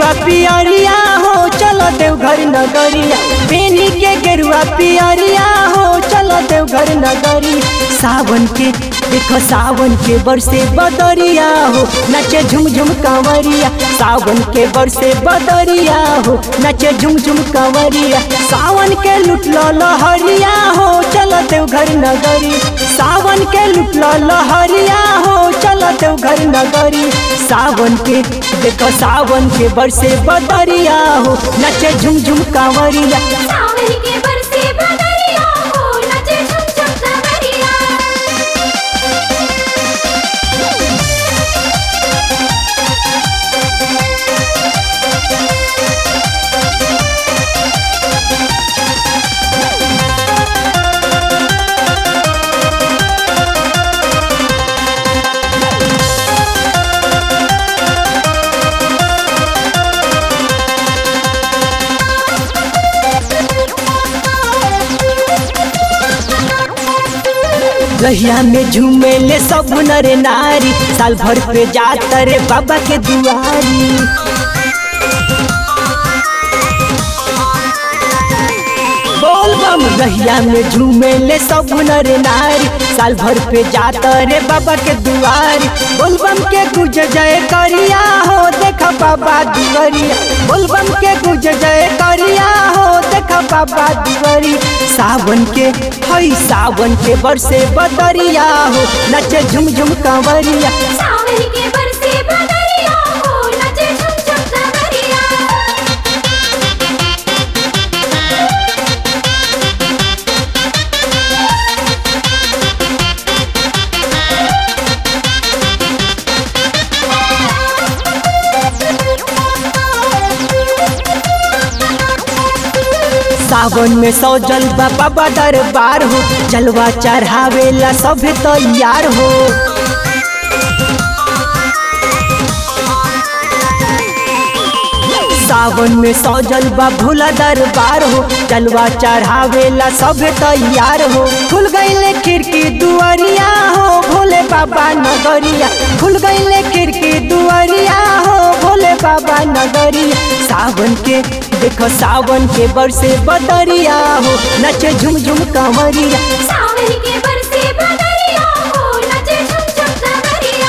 गेरुआ पियरिया हो चलो देवघर नगरिया, पेनी के गेरुआ पियरिया हो चलो देवघर नगरी। सावन के देखो सावन के बरसे बदरिया हो नचे झुम झुम कांवरिया, सावन के बरसे बदरिया हो नचे झुम झुम कांवरिया। सावन के लुटलो लहरिया हो चलो देवघर नगरी, सावन के लुटलो लहरिया हो चलो देवघर नगरी। सावन के देखो सावन के बरसे बदरिया हो नचे झुम झुम कांवरिया, सावन के बरसे बदरिया हो नचे झुम झुम कांवरिया। रहिया में झूमे ले सब नर नारी, साल भर पे जाता रे बाबा के दुआरी। बोल बम रहिया में झूमे ले सब नर नारी, साल भर पे जाता रे बाबा के दुआरी। बोल बम के गुज जय करिया हो देखा बाबा दुआरिया, बोल बम के गुज जय करिया हो देखा बाबा दुआरी। सावन के हई सावन के बरसे बदरिया हो नचे झुम झुम कांवरिया, सावन के बरसे बदरिया हो नचे झुम झुम कांवरिया। सावन में सजल बाबा दरबार हो, जलवा चढ़ावेला सब तैयार हो। सावन में सजल भोला दरबार हो, जलवा चढ़ावेला सब तैयार हो। खुल गईले खिड़की दुआरिया हो भोले बाबा नगरिया, खुल गईले खिड़की दुआरिया हो भोले बाबा नगरिया। सावन के देखो सावन के बरसे बदरिया हो नचे झुम झुम कांवरिया, सावन के बरसे बदरिया हो नचे झुम झुम कांवरिया।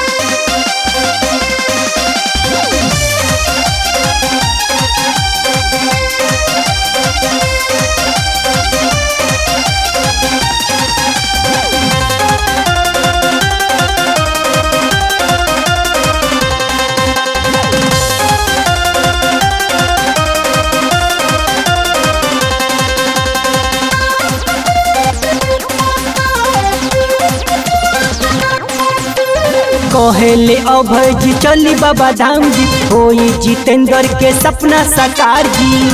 कहेले अभय जी चली बाबा धाम जी, होई जितेंद्र के सपना साकार जी।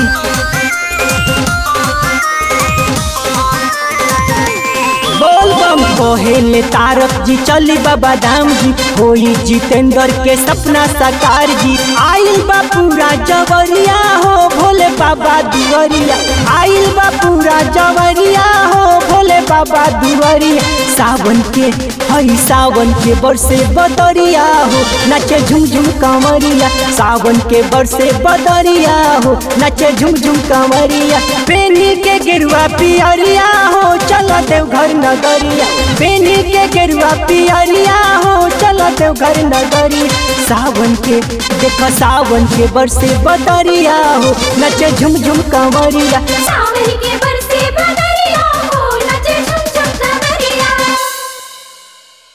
बोल बम कहेले तारक जी चली बाबा धाम जी, होई जितेंद्र के सपना साकार जी। आइल बा पूरा जवरिया हो भोले बाबा दुआरिया, आइल बा पूरा जवरिया हो भोले बाबा दुआरिया। सावन के हई सावन के बरसे बदरिया हो नचे झुम झुम कांवरिया, सावन के बरसे बदरिया हो नचे झुम झुम कांवरिया। पेनी के गेरुआ पियरिया हो चलो देवघर नगरिया, पेनी के गेरुआ पियरिया हो चलो देवघर नगरी। सावन के देखो सावन के बरसे बदरिया हो नचे झुम झुम कांवरिया, सावन के